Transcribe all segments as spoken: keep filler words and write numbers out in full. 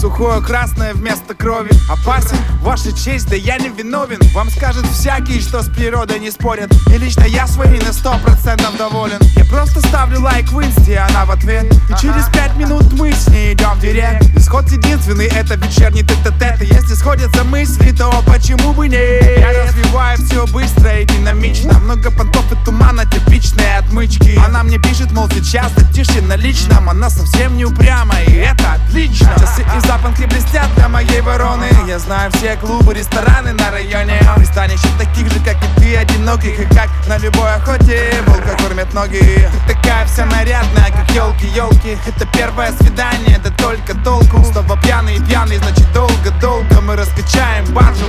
сухое красное вместо крови. Опасен, ваша честь, да я не виновен. Вам скажут всякие, что с природой не спорят. И лично я своей на сто процентов доволен. Я просто ставлю лайк в инсте, она в ответ. И через пять минут мы с ней идем в директ. Исход единственный, это вечерний тет-а-тет. И если сходятся мысли, то почему бы не? Я развиваю все быстро и динамично. Много понтов и тумана, типичные отмычки. Она мне пишет, мол, сейчас затишье на личном. Она совсем не упряма, и это отлично. Часы и запонки блестят для моей вороны. Я знаю все клубы, рестораны на районе. Пристанище таких же, как и ты, одиноких. И как на любой охоте волка кормят ноги. Ты такая вся нарядная, как елки, елки. Это первое свидание, да только толку. Снова пьяный и пьяный, значит долго-долго мы раскачаем баржу.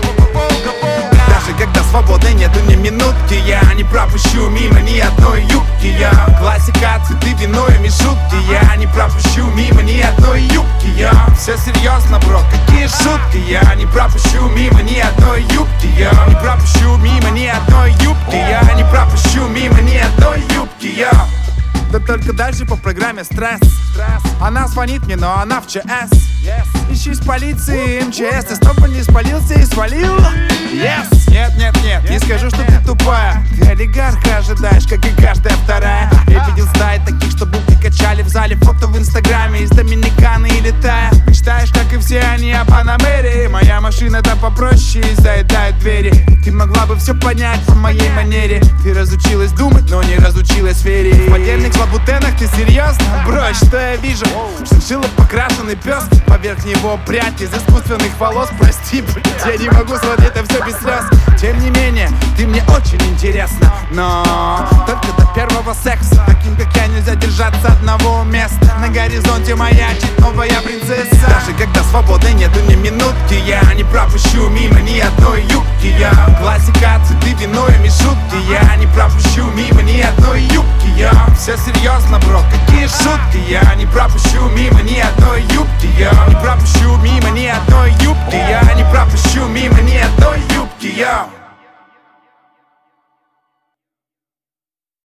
Даже когда свободы нету ни минутки, я не пропущу мимо ни одной юбки. Я классика, цветы, вино и шутки. Я не пропущу мимо ни одной юбки. Я все серьезно, бро, какие шутки. Я не пропущу мимо ни одной юбки. Я не пропущу мимо ни одной юбки. Я не пропущу мимо ни одной юбки. Я да только дальше по программе стресс. Она звонит мне, но она в ЧС. Ищу из полиции, МЧС. Ты снова не спалился и свалил? Yes. Нет, нет, нет, не скажу, что ты тупая. Ты олигарха ожидаешь, как и каждая вторая. Я видел стаи таких, что булки качали в зале. Фото в инстаграме из Доминиканы и летая. Мечтаешь, как и все они, о Панамере. Моя машина там попроще и заедает двери. Ты могла бы все понять по моей манере. Ты разучилась думать, но не разучилась верить. В поддельных лабутенах ты серьезно? Брось, что я вижу? Шиншилла покрашенный пес. Поверх него прядь из искусственных волос. Прости, блядь, я не могу смотреть это все без слез. Тем не менее, ты мне очень интересна. Но только до первого секса. Таким, как я, нельзя держаться одного места. На горизонте маячит новая принцесса. Даже когда свободы нету ни минутки, я не пропущу мимо ни одной юбки. Я классика, цветы, вино и шутки. Я не пропущу мимо ни одной юбки. Я